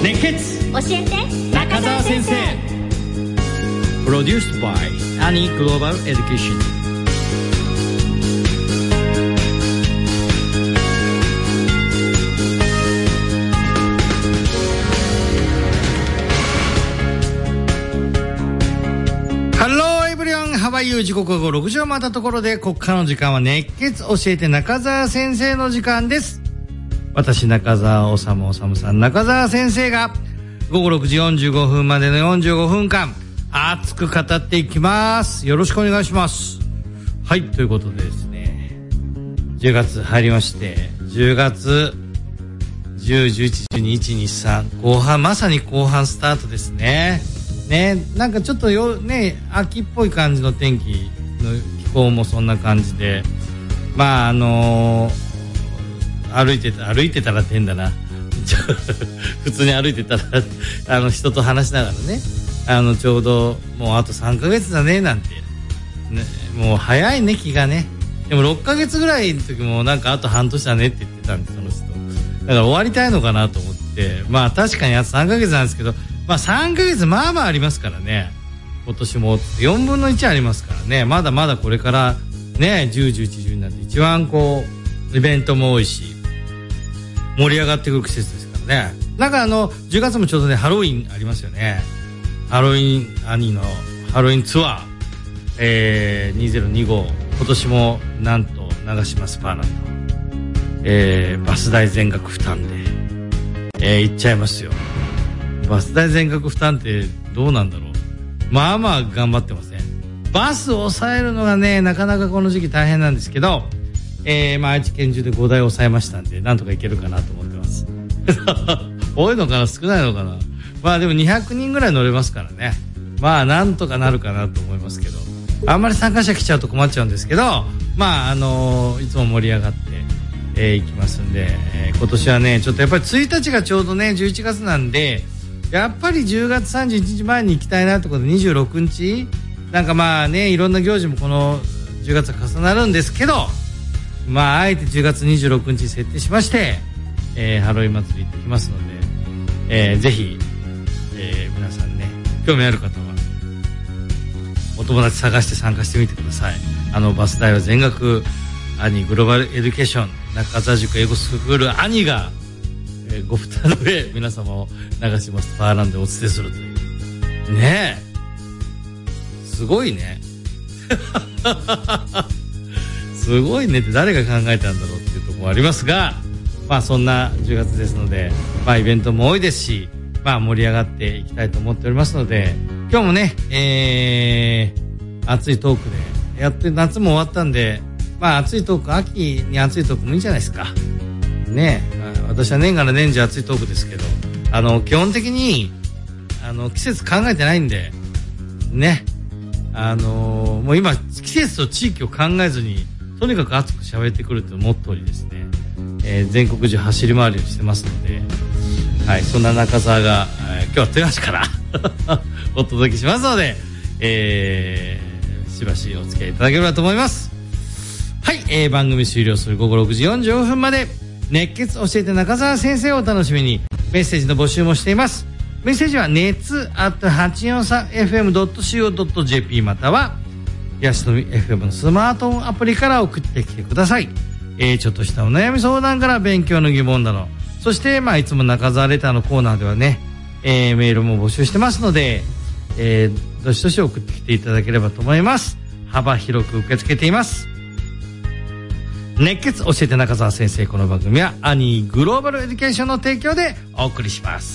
熱血教えて中澤先生。 プロデュース by アニーグローバルエデュケーション。ハワイユー時刻は午後6時を回ったところで、ここからの時間は熱血教えて中澤先生の時間です。私中澤治さん中澤先生が午後6時45分までの45分間熱く語っていきます。よろしくお願いします。はい、ということでですね、10月入りまして、10月10、11、12、1、2、3後半、まさに後半スタートですね。なんかちょっと秋っぽい感じの天気の気候もそんな感じで、まあ歩いてたらって変だな普通に歩いてたら人と話しながらね、ちょうどもうあと3ヶ月だねなんて、もう早いね気がね。でも6ヶ月ぐらいの時もなんかあと半年だねって言ってたんで、その人だから終わりたいのかなと思って、まあ確かにあと3ヶ月なんですけど、まあ3ヶ月まあまあありますからね。今年も4分の1ありますからね。まだまだこれからね、10、11、12なんて一番こうイベントも多いし盛り上がってくる季節ですからね。なんか10月もちょうどねハロウィンありますよね。ハロウィン兄のハロウィンツアー、2025今年もなんと長島スパーランド、バス代全額負担で、行っちゃいますよ。バス代全額負担ってどうなんだろう。まあまあ頑張ってません。バスを抑えるのがねなかなかこの時期大変なんですけど、まあ愛知県中で5台抑えましたんでなんとかいけるかなと思ってます多いのかな少ないのかな。まあでも200人ぐらい乗れますからね、まあなんとかなるかなと思いますけど、あんまり参加者来ちゃうと困っちゃうんですけど、まあいつも盛り上がっていきますんで、今年はねちょっとやっぱり1日がちょうどね11月なんで、やっぱり10月31日前に行きたいなってことで26日なんかまあねいろんな行事もこの10月は重なるんですけど、まああえて10月26日に設定しまして、ハロウィン祭り行ってきますので、ぜひ、皆さんね興味ある方はお友達探して参加してみてください。バス代は全額兄グローバルエデュケーション中澤塾英語スクール兄がご負担の上皆様を長島スパーランドでお伝えするというねえ、すごいねすごいねって誰が考えたんだろうっていうところもありますが、まあそんな10月ですので、まあイベントも多いですし、まあ盛り上がっていきたいと思っておりますので、今日もね、熱いトークでやって夏も終わったんで、まあ熱いトーク、秋に熱いトークもいいんじゃないですかね。私は年がら年中熱いトークですけど、基本的に季節考えてないんでね、もう今季節と地域を考えずにとにかく熱く喋ってくるというモットーにですね、全国中走り回るようにしてますので、はい、そんな中澤が、今日は豊橋からお届けしますので、しばしお付き合いいただければと思います。はい、番組終了する午後6時45分まで熱血教えて中澤先生をお楽しみに。メッセージの募集もしています。メッセージは熱@843fm.co.jp または東富 FM のスマートフォンアプリから送ってきてください。ちょっとしたお悩み相談から勉強の疑問など、そしてまあいつも中澤レターのコーナーではね、メールも募集してますので、どしどし送ってきていただければと思います。幅広く受け付けています。熱血教えて中澤先生、この番組はアニーグローバルエデュケーションの提供でお送りします。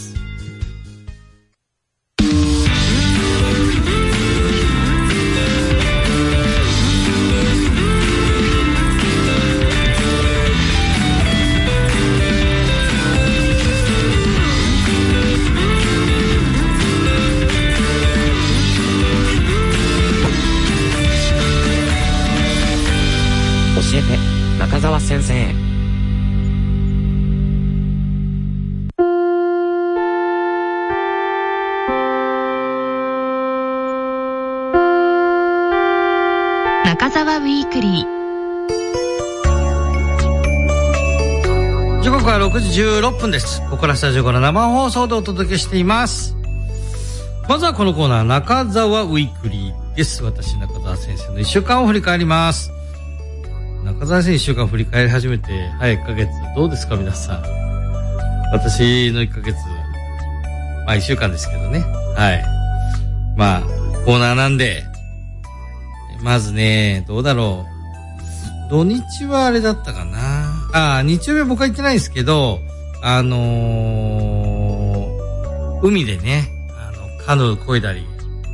教えて中澤先生。 中澤ウィークリー。 時刻刻は6時16分です。ここからスタジオから生放送でお届けしています。まずはこのコーナー、中澤ウィークリーです。私、中澤先生の1週間を振り返ります。中澤先生1週間振り返り始めて、1ヶ月。どうですか皆さん。私の1ヶ月、1週間ですけどね。はい。コーナーなんで、まずね、どうだろう。土日はあれだったかな。日曜日は僕は行ってないですけど、海でね、カヌー漕いだり、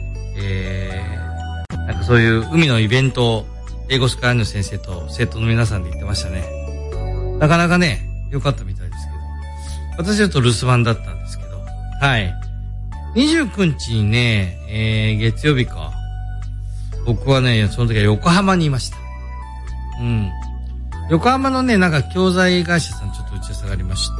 なんかそういう海のイベントを、英語スカイの先生と生徒の皆さんで行ってましたね。なかなかね、良かったみたいですけど。私はちょっと留守番だったんですけど。はい。29日にね、月曜日か。僕はね、その時は横浜にいました。うん。横浜のね、なんか教材会社さんちょっと打ち合わせがありまして、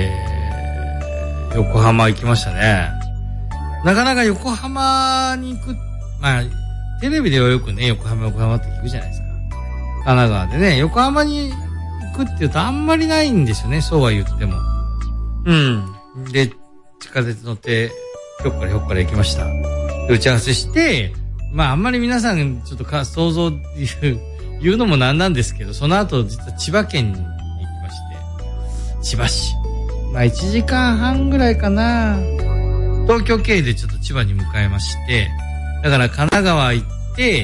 横浜行きましたね。なかなか横浜に行く、テレビではよくね、横浜って聞くじゃないですか。神奈川でね、横浜に行くって言うとあんまりないんですよね、そうは言っても。うん。で、地下鉄乗って、ひょっから行きました。で打ち合わせして、あんまり皆さんちょっと想像言うのもなんなんですけど、その後実は千葉県に行きまして、千葉市。1時間半ぐらいかな。東京経由でちょっと千葉に向かいまして、だから神奈川行って、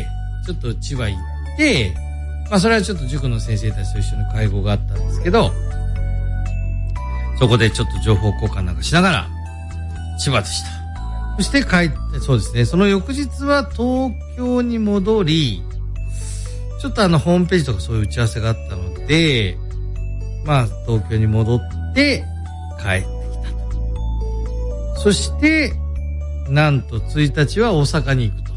ちょっと千葉行って、それはちょっと塾の先生たちと一緒に会合があったんですけど、そこでちょっと情報交換なんかしながら、千葉でした。そして帰って、そうですね、その翌日は東京に戻り、ちょっとホームページとかそういう打ち合わせがあったので、東京に戻って帰ってきたと。そして、なんと1日は大阪に行くと。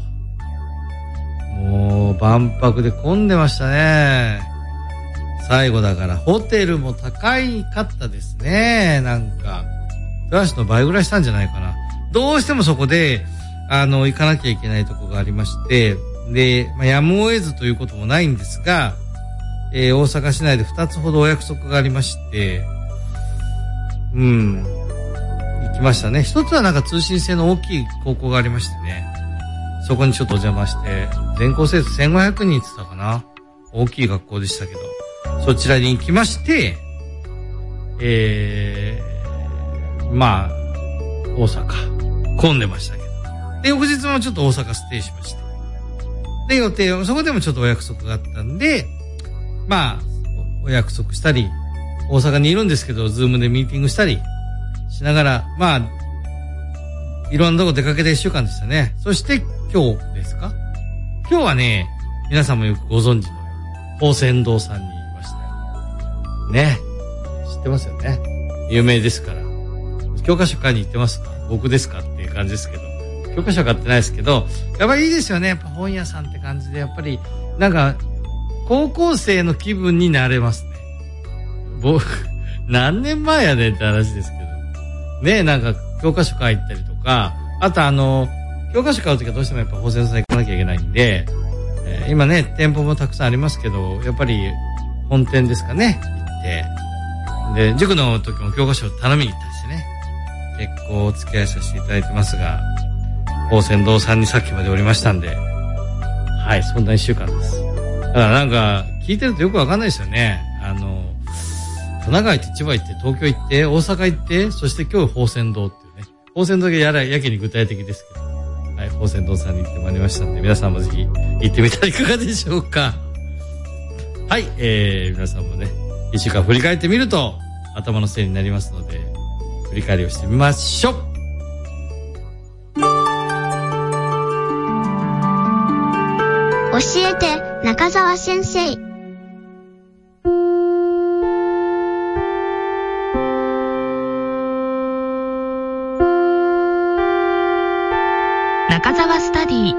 もう万博で混んでましたね。最後だからホテルも高かったですね。なんか、暮らしの倍ぐらいしたんじゃないかな。どうしてもそこで、行かなきゃいけないとこがありまして、で、やむを得ずということもないんですが、大阪市内で2つほどお約束がありまして、行きましたね。一つはなんか通信制の大きい高校がありましてね、そこにちょっとお邪魔して、全校生徒1500人って言ったかな。大きい学校でしたけど、そちらに行きまして、大阪、混んでましたけど。で、翌日もちょっと大阪ステイしまして。で、予定を、そこでもちょっとお約束があったんで、お約束したり、大阪にいるんですけど、ズームでミーティングしたりしながら、いろんなとこ出かけて1週間でしたね。そして今日ですか？今日はね、皆さんもよくご存知の宝泉堂さんにいましたよ。ね。知ってますよね。有名ですから。教科書買いに行ってますか？僕ですかっていう感じですけど。教科書買ってないですけど、やっぱりいいですよね。やっぱ本屋さんって感じで、やっぱり、なんか、高校生の気分になれますね。僕、何年前やねんって話ですけど。ね、なんか、教科書買い行ったりとか、あと教科書買うときはどうしてもやっぱ宝泉堂さん行かなきゃいけないんで、今ね、店舗もたくさんありますけど、やっぱり、本店ですかね、行って、で、塾の時も教科書を頼みに行ったりしてね、結構お付き合いさせていただいてますが、宝泉堂さんにさっきまでおりましたんで、はい、そんな1週間です。だからなんか、聞いてるとよくわかんないですよね。神奈川行って、千葉行って、東京行って、大阪行って、そして今日宝泉堂っていうね。宝泉堂がやけに具体的ですけど。はい、宝泉堂さんに行ってまいりましたんで、皆さんもぜひ行ってみたらいかがでしょうか。はい、皆さんもね、1週間振り返ってみると、頭のせいになりますので、振り返りをしてみましょう。 教えて中澤先生。中澤スタディ。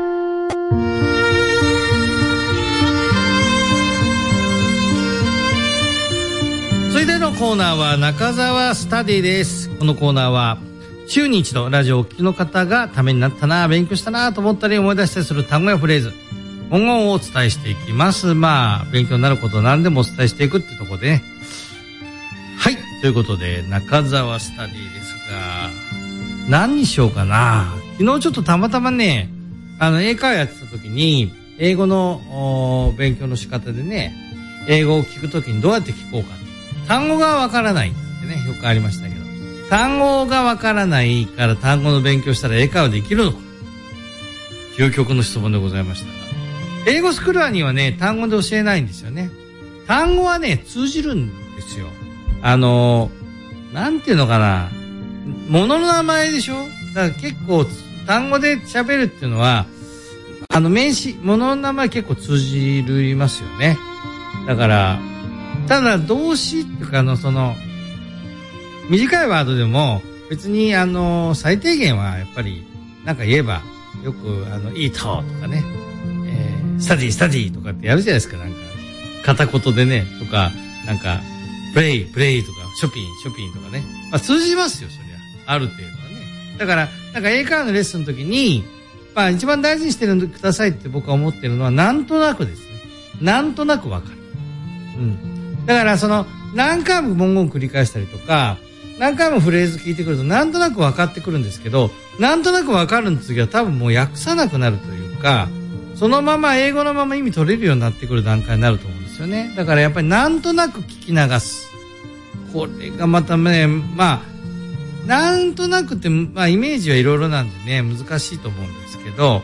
それでのコーナーは中澤スタディです。このコーナーは週に一度ラジオをお聞きの方がためになったな、勉強したなと思ったり思い出したりする単語やフレーズ、文言をお伝えしていきます。勉強になることを何でもお伝えしていくってところでね。 ということで、中澤スタディですが、何にしようかな。昨日ちょっとたまたまね、英会話やってた時に、英語の勉強の仕方でね、英語を聞くときにどうやって聞こうか。単語がわからないってね、よくありましたけど。単語がわからないから単語の勉強したら英会話できるのか。究極の質問でございましたが。英語スクールにはね、単語で教えないんですよね。単語はね、通じるんですよ。なんていうのかな。物の名前でしょ？だから結構、単語で喋るっていうのは、名詞、物の名前結構通じますよね。だから、ただ動詞っていうか短いワードでも別に最低限はやっぱりなんか言えばよくeat とかね、study とかってやるじゃないですか。なんか片言でねとかなんかplay とかショッピンとかね、まあ通じますよそりゃある程度はね。だからなんか英会話のレッスンの時にまあ一番大事にしてくださいって僕は思ってるのはなんとなくですね。なんとなくわかる。うん。だから何回も文言を繰り返したりとか、何回もフレーズ聞いてくるとなんとなく分かってくるんですけど、なんとなく分かるの次は多分もう訳さなくなるというか、そのまま英語のまま意味取れるようになってくる段階になると思うんですよね。だからやっぱりなんとなく聞き流す。これがまたね、まあ、なんとなくって、まあイメージはいろいろなんでね、難しいと思うんですけど、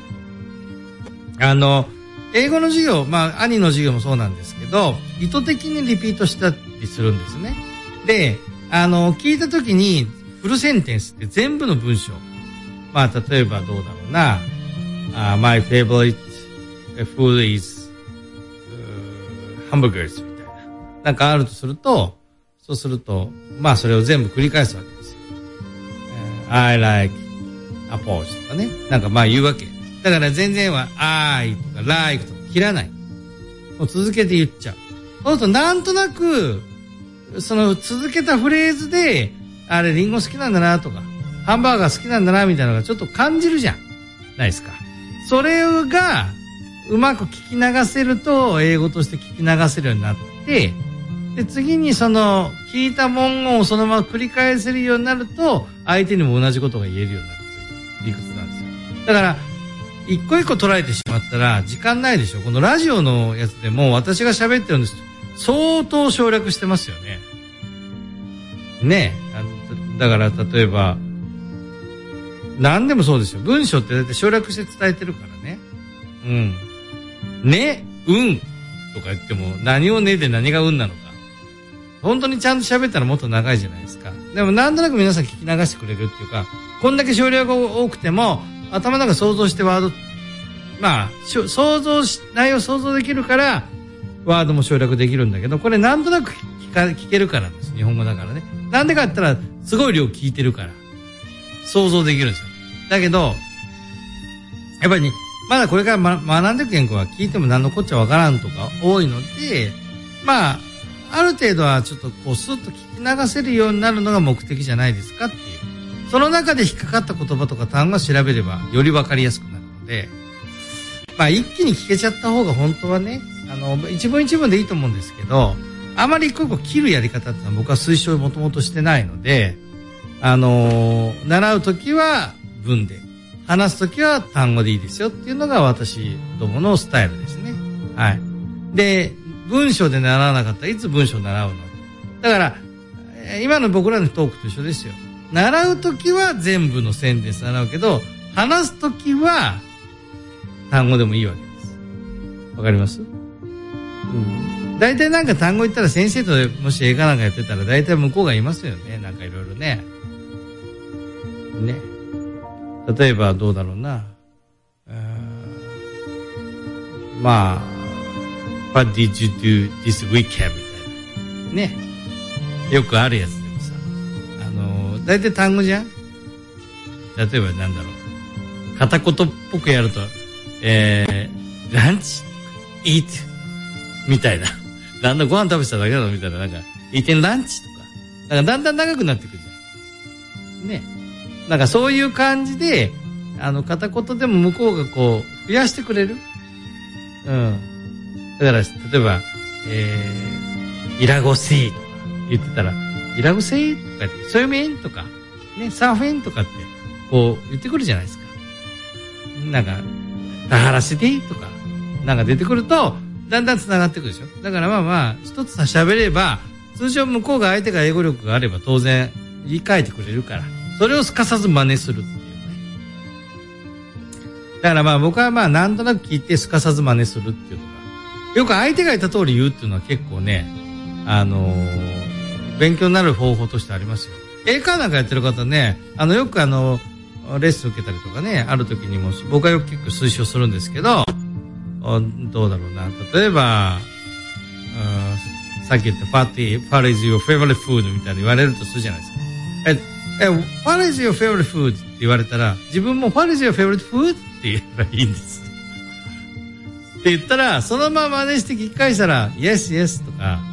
英語の授業、まあ兄の授業もそうなんですけど、意図的にリピートしたりするんですね。で、聞いたときにフルセンテンスって全部の文章。まあ例えばどうだろうな。My favorite food is hamburgers みたいな。なんかあるとすると、そうすると、まあそれを全部繰り返すわけですよ。I like apples とかね。なんかまあ言うわけ。だから全然は I とか like とか切らない。もう続けて言っちゃう。そうするとなんとなく、続けたフレーズで、あれリンゴ好きなんだなとか、ハンバーガー好きなんだなみたいなのがちょっと感じるじゃん。ないですか。それが、うまく聞き流せると、英語として聞き流せるようになって、で、次に聞いた文言をそのまま繰り返せるようになると、相手にも同じことが言えるようになるという理屈なんですよ。だから、一個一個捉えてしまったら時間ないでしょ。このラジオのやつでも私が喋ってるんです。相当省略してますよね。ねえ。だから例えば、何でもそうですよ。文章ってだって省略して伝えてるからね。うん。ね、とか言っても何をねで何がなのか。本当にちゃんと喋ったらもっと長いじゃないですか。でもなんとなく皆さん聞き流してくれるっていうか、こんだけ省略が多くても、頭の中想像してワード、まあ、内容想像できるから、ワードも省略できるんだけど、これなんとなく聞けるからです。日本語だからね。なんでかって言ったら、すごい量聞いてるから、想像できるんですよ。だけど、やっぱりね、まだこれから学んでいく言語は聞いても何のこっちゃわからんとか多いので、まあ、ある程度はちょっとこうスッと聞き流せるようになるのが目的じゃないですかっていう。その中で引っかかった言葉とか単語を調べればより分かりやすくなるので、まあ一気に聞けちゃった方が本当はね、一文一文でいいと思うんですけど、あまり一個一個切るやり方ってのは僕は推奨もともとしてないので、習うときは文で、話すときは単語でいいですよっていうのが私どものスタイルですね。はい。で、文章で習わなかったらいつ文章を習うの？だから、今の僕らのトークと一緒ですよ。習うときは全部のセンテンス習うけど、話すときは単語でもいいわけです。わかります？大体なんか単語言ったら先生ともし映画なんかやってたら大体向こうがいますよね。なんかいろいろね。ね。例えばどうだろうな。まあ、What did you do this weekend? みたいな。ね。よくあるやつ。大体単語じゃん。例えばなんだろう。片言っぽくやると、ランチ eat みたいな。だんだんご飯食べてただけだろみたいな。なんか、eating ランチとか。なんかだんだん長くなってくるじゃん。ね。なんかそういう感じで、片言でも向こうがこう、増やしてくれる。うん。だから、例えば、イラゴシーとか言ってたら、 イラグセイとか言って、そういうメンとか、ね、サーフェンとかって、こう言ってくるじゃないですか。なんか、ダハラシディとか、なんか出てくると、だんだん繋がってくるでしょ。だからまあまあ、一つ喋れば、通常向こうが相手が英語力があれば当然言い換えてくれるから、それをすかさず真似するっていうね。だからまあ僕はまあなんとなく聞いてすかさず真似するっていうのが、よく相手が言った通り言うっていうのは結構ね、勉強になる方法としてありますよ。英会話なんかやってる方ね、よくレッスン受けたりとかね、ある時にも僕はよく結構推奨するんですけど、どうだろうな。例えば、さっき言った What is your favorite food みたいに言われるとするじゃないですか。What is your favorite food って言われたら、自分も What is your favorite food って言えばいいんです。って言ったら、そのまま真似して聞き返したら、Yes, yes とか、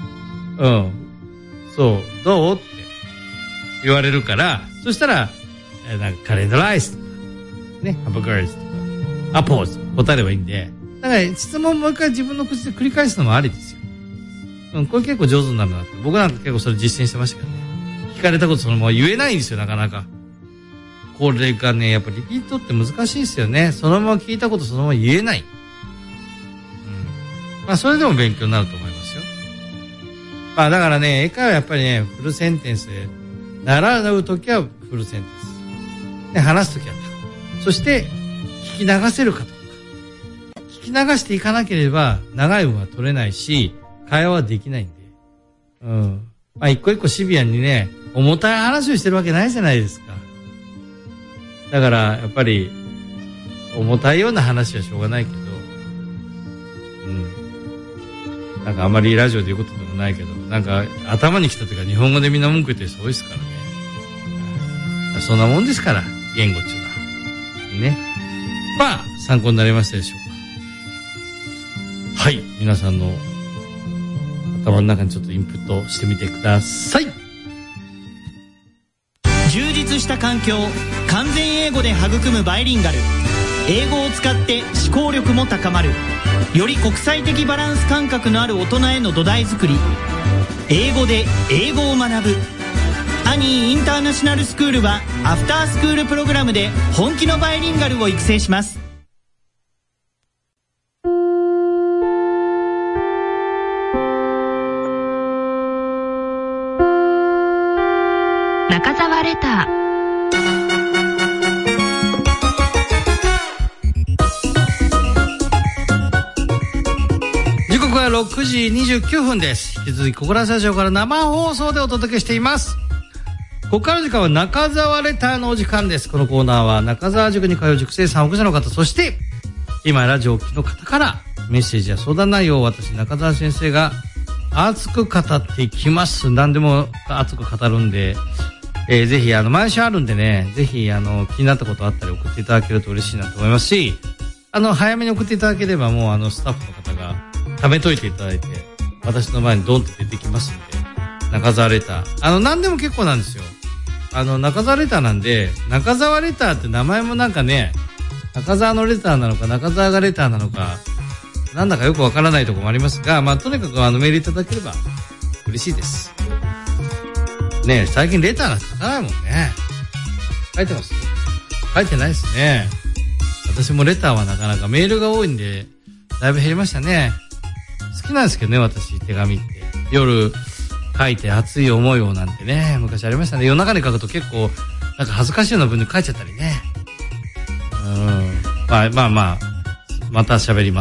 そう、どうって言われるから、そしたら、なんかカレードライスとか、ね、ハンバーガーズとか、アポーズ答えればいいんで、だから質問もう一回自分の口で繰り返すのもありですよ。これ結構上手になるなって。僕なんか結構それ実践してましたけどね。聞かれたことそのまま言えないんですよ、なかなか。これがね、やっぱリピートって難しいですよね。そのまま聞いたことそのまま言えない。まあそれでも勉強になると思いますよ。まあだからね、英会話はやっぱりね、フルセンテンスで、習うときはフルセンテンス。で、話すときはタコ。そして、聞き流せるかとか。聞き流していかなければ、長い文は取れないし、会話はできないんで。まあ一個一個シビアにね、重たい話をしてるわけないじゃないですか。だから、やっぱり、重たいような話はしょうがないけど、なんかあまりラジオで言うことでもないけど、なんか頭に来たというか日本語でみんな文句言ってる人多いですからね。そんなもんですから、言語っていうのは。ね。まあ、参考になりましたでしょうか。はい。皆さんの頭の中にちょっとインプットしてみてください。 充実した環境、完全英語で育むバイリンガル。英語を使って思考力も高まる。より国際的バランス感覚のある大人への土台作り。英語で英語を学ぶ。アニーインターナショナルスクールはアフタースクールプログラムで本気のバイリンガルを育成します。 中澤レター。 時刻は6時29分です。引き続き、小倉スタジオから生放送でお届けしています。ここからの時間は中澤レターのお時間です。このコーナーは中澤塾に通う塾生さん、保護者の方、そして今ラジオをお聞きの方からメッセージや相談内容を私中澤先生が熱く語っていきます。何でも熱く語るんで、ぜひ毎週あるんでね、ぜひ気になったことあったり送っていただけると嬉しいなと思いますし、早めに送っていただければもうスタッフの方が貯めといていただいて、私の前にドンと出てきますんで、中澤レター。何でも結構なんですよ。中澤レターなんで、中澤レターって名前もなんかね、中澤のレターなのか、中澤がレターなのか、なんだかよくわからないところもありますが、まあ、とにかくメールいただければ嬉しいです。ねえ、最近レターなんて書かないもんね。書いてます？書いてないですね。私もレターはなかなかメールが多いんで、だいぶ減りましたね。好きなんですけどね、私、手紙って。夜、書いて熱い思いをなんてね、昔ありましたね。夜中に書くと結構、なんか恥ずかしいような文に書いちゃったりね。また喋ります。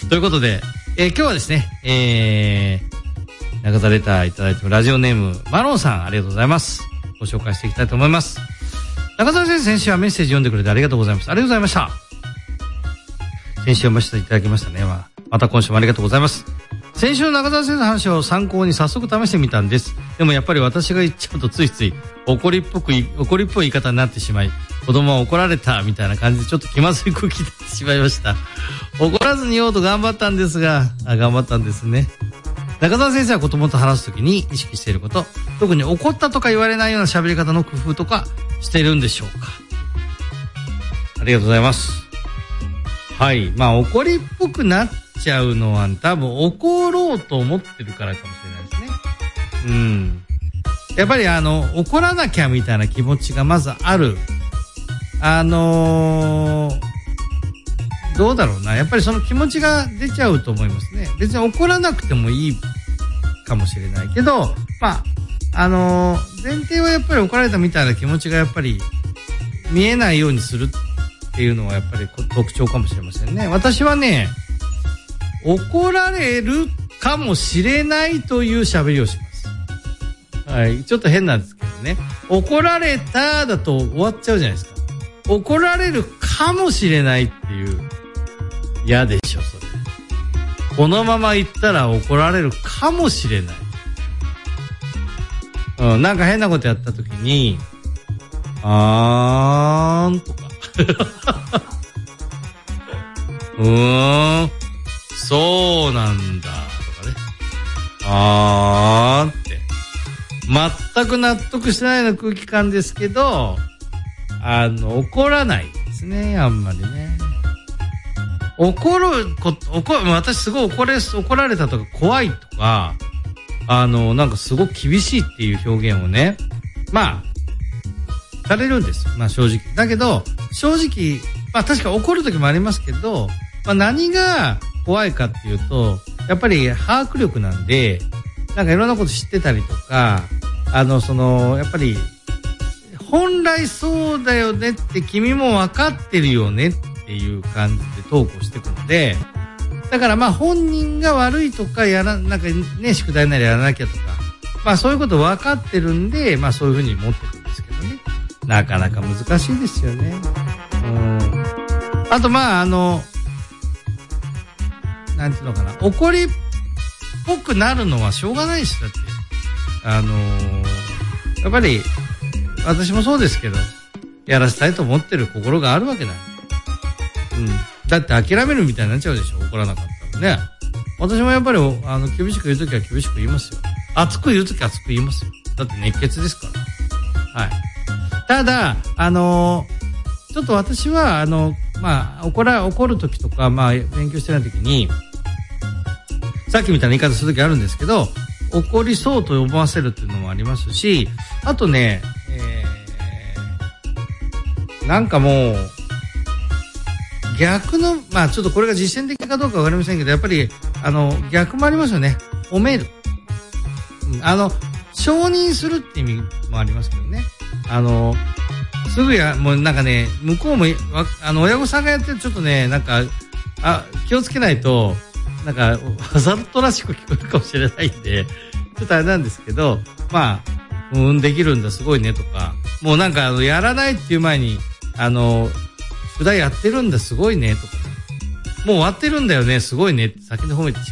ということで、今日はですね、中澤レターいただいてもラジオネーム、マロンさん、ありがとうございます。ご紹介していきたいと思います。中澤先生、先週はメッセージ読んでくれてありがとうございます。ありがとうございました。先週読ませていただきましたね。また今週もありがとうございます。先週の中澤先生の話を参考に早速試してみたんです。でもやっぱり私が言っちゃうとついつい怒りっぽい言い方になってしまい、子供は怒られたみたいな感じでちょっと気まずい空気になってしまいました。怒らずに言おうと頑張ったんですが、頑張ったんですね。中澤先生は子供と話すときに意識していること、特に怒ったとか言われないような喋り方の工夫とかしているんでしょうか。ありがとうございます。はい。怒りっぽくなっちゃうのは多分怒ろうと思ってるからかもしれないですね。 やっぱり怒らなきゃみたいな気持ちがまずある。どうだろうな。やっぱりその気持ちが出ちゃうと思いますね。別に怒らなくてもいいかもしれないけど、まあ、前提はやっぱり怒られたみたいな気持ちがやっぱり見えないようにするっていうのはやっぱり特徴かもしれませんね。私はね、怒られるかもしれないという喋りをします。はい。ちょっと変なんですけどね。怒られただと終わっちゃうじゃないですか。怒られるかもしれないっていう。嫌でしょ、それ。このまま言ったら怒られるかもしれない。うん、なんか変なことやったときに、とか。そうなんだ、とかね。って。全く納得してないような空気感ですけど、怒らないですね、あんまりね。私すごい怒られたとか怖いとか、なんかすごく厳しいっていう表現をね、まあ、されるんです。まあ正直。だけど、正直、まあ確か怒る時もありますけど、まあ何が怖いかっていうと、やっぱり把握力なんで、なんかいろんなこと知ってたりとか、やっぱり、本来そうだよねって君も分かってるよねっていう感じでトークをしていくので、だからまあ本人が悪いとかなんかね、宿題なりやらなきゃとか、まあそういうこと分かってるんで、まあそういうふうに持っていくんですけどね。なかなか難しいですよね。あとまあなんていうのかな、怒りっぽくなるのはしょうがないです。だって、やっぱり私もそうですけど、やらせたいと思ってる心があるわけなんで。だって諦めるみたいになっちゃうでしょ、怒らなかったらね。私もやっぱり厳しく言うときは厳しく言いますよ。熱く言うときは熱く言いますよ。だって熱血ですから。はい。ただちょっと私はまあ怒るときとか、まあ勉強してないときに、さっきみたいな言い方するときあるんですけど、怒りそうと思わせるっていうのもありますし、あとね、なんかもう逆の、まあちょっとこれが実践的かどうかわかりませんけど、やっぱり逆もありますよね。褒める。承認するって意味もありますけどね。すぐもうなんかね、向こうも親御さんがやってるちょっとね、なんか気をつけないとなんかわざとらしく聞こえるかもしれないんで、ちょっとあれなんですけど、まあできるんだすごいねとか、もうなんかやらないっていう前に宿題やってるんだすごいねとかね、もう終わってるんだよねすごいねって先に褒めてし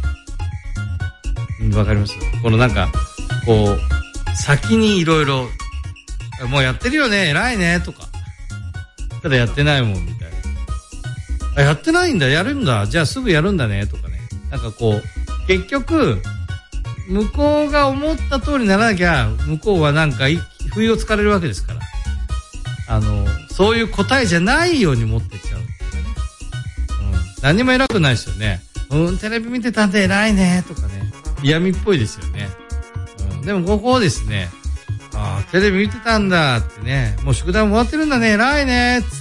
まう。わかります？このなんかこう先にいろいろもうやってるよね偉いねとか、ただやってないもんみたいな、やってないんだやるんだじゃあすぐやるんだねとかね、なんかこう結局向こうが思った通りにならなきゃ向こうはなんか不意をつかれるわけですから、そういう答えじゃないように持ってっちゃうっていうかね、何も偉くないですよね。テレビ見てたんで偉いねとかね、嫌味っぽいですよね。でもここですね、テレビ見てたんだってね、もう宿題も終わってるんだね偉いねっつ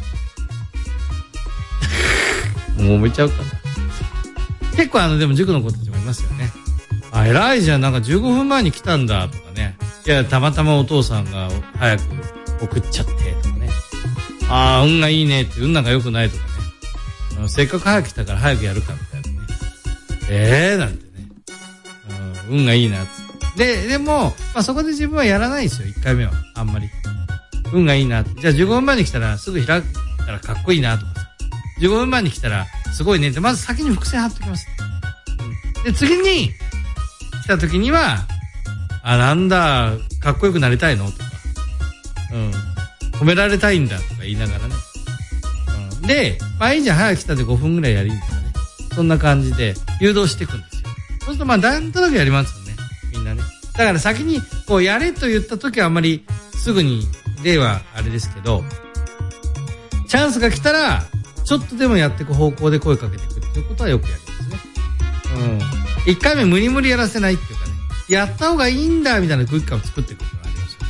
ってもうめちゃうかな。結構でも塾の子たちもいますよね。偉いじゃん、なんか15分前に来たんだとかね、いやたまたまお父さんが早く送っちゃってとかね、運がいいねって、運なんか良くないとかね、せっかく早く来たから早くやるかみたいなね、なんてね、運がいいなっつって、でも、まあ、そこで自分はやらないですよ。1回目はあんまり運がいいなって、じゃあ15分前に来たらすぐ開いたらかっこいいなとかさ、15分前に来たらすごいねってまず先に伏線貼っておきます。で次に来た時にはなんだかっこよくなりたいのとか、褒められたいんだとか言いながらね、でまあいいじゃん早く来たで5分ぐらいやりとかね、そんな感じで誘導していくんですよ。そうするとまあなんとなくやりますよね、みんなね。だから先にこうやれと言った時はあんまりすぐに例はあれですけど、チャンスが来たらちょっとでもやっていく方向で声かけていくっていうことはよくやりますね。1回目無理無理やらせないっていうかね、 やった方がいいんだみたいな空気感を作っていくことがあります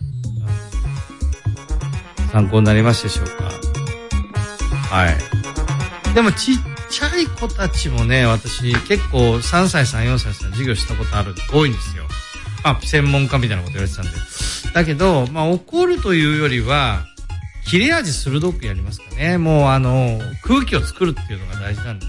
よね。参考になりましたでしょうか。はい。でもちっちゃい子たちもね、私結構3歳3、4歳さ授業したことある多いんですよ。専門家みたいなこと言われてたんで。だけど、怒るというよりは、切れ味鋭くやりますかね。もう空気を作るっていうのが大事なんで、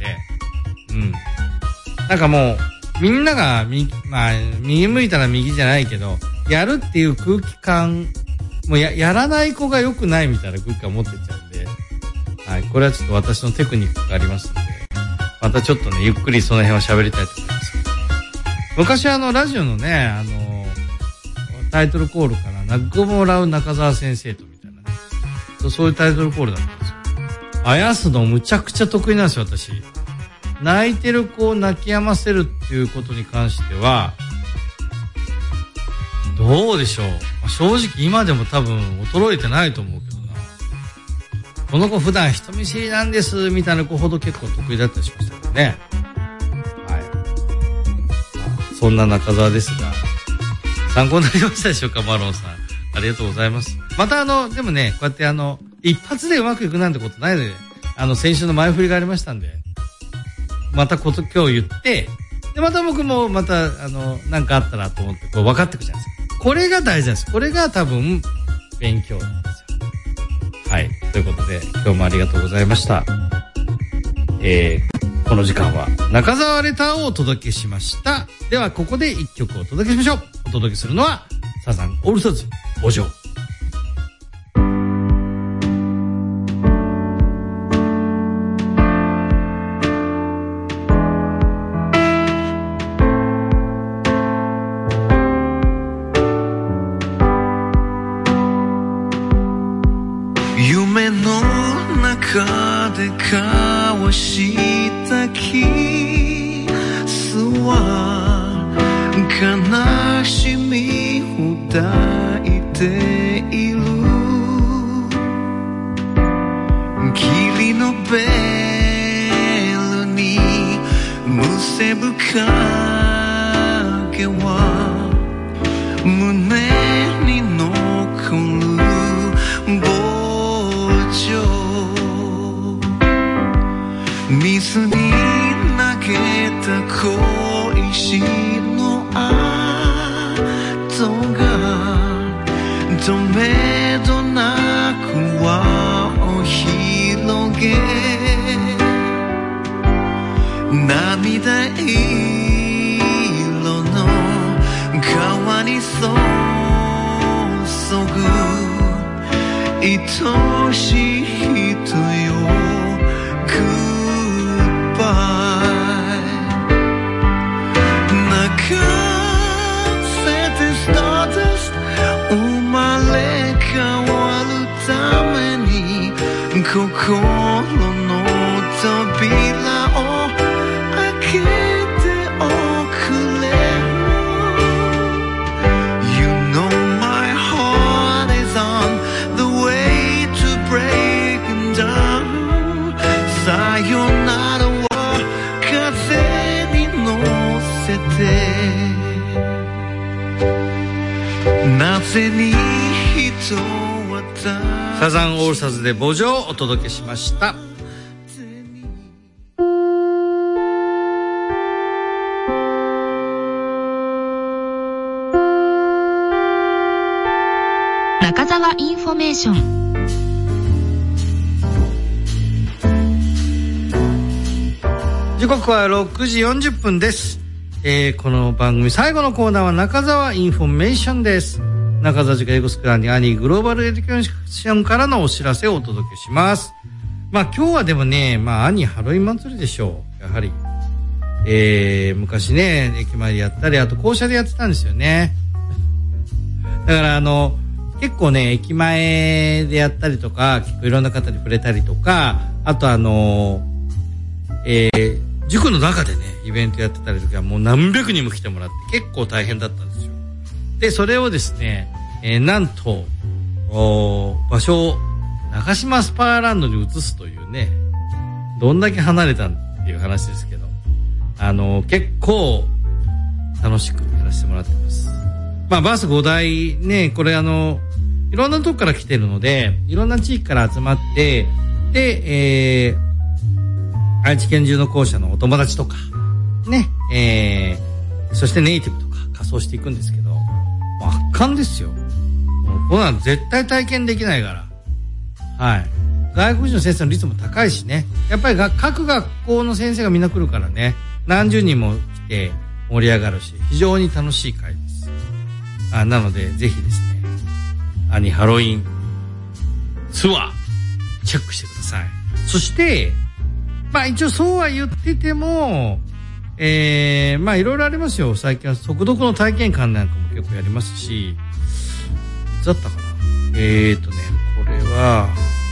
なんかもう、みんなが右向いたら右じゃないけど、やるっていう空気感、もうやらない子が良くないみたいな空気感を持ってっちゃうんで、はい、これはちょっと私のテクニックがありますので、またちょっとね、ゆっくりその辺を喋りたいと思います。昔ラジオのね、タイトルコールから、泣くもらう中澤先生とみたいなね、そういうタイトルコールだったんですよ。あやすのむちゃくちゃ得意なんですよ、私。泣いてる子を泣き止ませるっていうことに関しては、どうでしょう。正直今でも多分衰えてないと思うけどな。この子普段人見知りなんですみたいな子ほど結構得意だったりしましたけどね。はい。そんな中澤ですが、参考になりましたでしょうか、マロンさん。ありがとうございます。またでもね、こうやって一発でうまくいくなんてことないので、先週の前振りがありましたんで、また今日言って、で、また僕もまた、なんかあったらと思って、分かってくじゃないですか。これが大事なんです。これが多分、勉強なんですよ。はい。ということで、今日もありがとうございました。この時間は、中澤レターをお届けしました。では、ここで一曲お届けしましょう。お届けするのは、サザンオールスターズ、お嬢。 夢の中で交わしたキスは悲しみを抱いている。霧のベールにむせぶ影は胸に残る水に投げた小石の跡がとめどなく輪を広げ、涙色の川に注ぐ愛しい人よ、泣かせてスターダスト、生まれ変わるために心の扉を開けておくれ。 You know my heart is on the way to breaking down。 さよならは風に乗せて、なぜに人はサザンオールスターズで墓場をお届けしました。 中澤インフォメーション。 時刻は6時40分です。この番組最後のコーナーは中澤インフォメーションです。中澤塾英語スクールに兄グローバルエデュケーションからのお知らせをお届けします。今日はでもね、兄ハロウィン祭りでしょう。やはり。昔ね、駅前でやったり、あと校舎でやってたんですよね。だから結構ね、駅前でやったりとか、結構いろんな方に触れたりとか、あと塾の中でね、イベントやってたりとか、もう何百人も来てもらって結構大変だったんですよ。で、それをですね、なんと、場所を中島スパーランドに移すというね、どんだけ離れたっていう話ですけど、結構、 楽しくやらせてもらってます。まあバス5台ね、これいろんなとこから来てるので、いろんな地域から集まって、で、愛知県中の校舎のお友達とか、ね、そしてネイティブとか仮装していくんですけど、もう圧巻ですよ。もうこんなの絶対体験できないから。はい。外国人の先生の率も高いしね。やっぱり各学校の先生がみんな来るからね。何十人も来て盛り上がるし、非常に楽しい会です。なので、ぜひですね、兄ハロウィンツアー、チェックしてください。そして、まあ一応そうは言ってても、まあいろいろありますよ。最近は速読の体験館なんかも結構やりますし、いつだったかな。これは、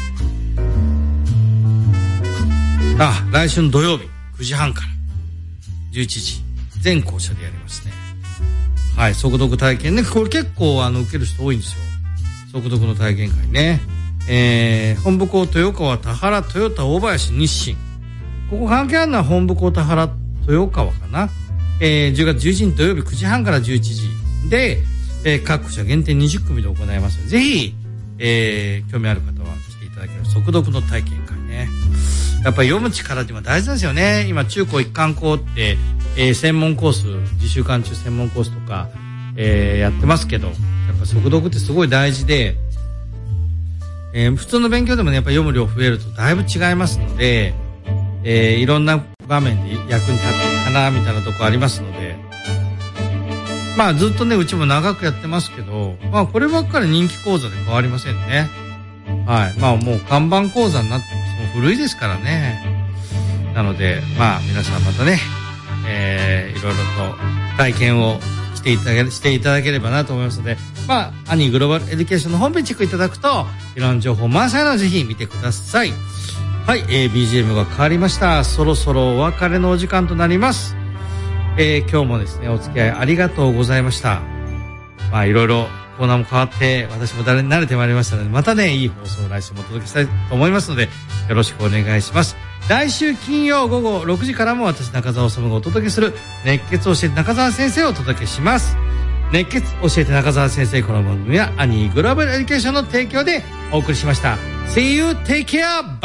来週の土曜日、9時半から11時、全校舎でやりますね。はい、速読体験ね。これ結構受ける人多いんですよ。速読の体験会ね。本部校豊川、田原、豊田、大林、日清。ここ関係あるのは本部校田原、豊川かな。10月11日土曜日9時半から11時で、各校舎限定20組で行いますので、ぜひ、興味ある方は来ていただける速読の体験会ね。やっぱり読む力って今大事なんですよね。今中高一貫校って、専門コース、自習間中専門コースとか、やってますけど、やっぱ速読ってすごい大事で、普通の勉強でもね、やっぱ読む量増えるとだいぶ違いますので、いろんな場面で役に立ってるかなみたいなとこありますので、まあずっとね、うちも長くやってますけど、まあこればっかり人気講座で変わりませんね。はい。まあもう看板講座になってます。もう古いですからね。なので、まあ皆さんまたね、いろいろと体験をしていただければなと思いますので、まあ、アニーグローバルエデュケーションのホームページチェックいただくと、いろんな情報満載なのでぜひ見てください。はい、BGM が変わりました。そろそろお別れのお時間となります。今日もですね、お付き合いありがとうございました。まあ、いろいろコーナーも変わって、私も慣れてまいりましたので、またね、いい放送を来週もお届けしたいと思いますので、よろしくお願いします。来週金曜午後6時からも私中澤修がお届けする熱血教えて中澤先生をお届けします。熱血教えて中澤先生、この番組はアニーグローバルエデュケーションの提供でお送りしました。See you, take care!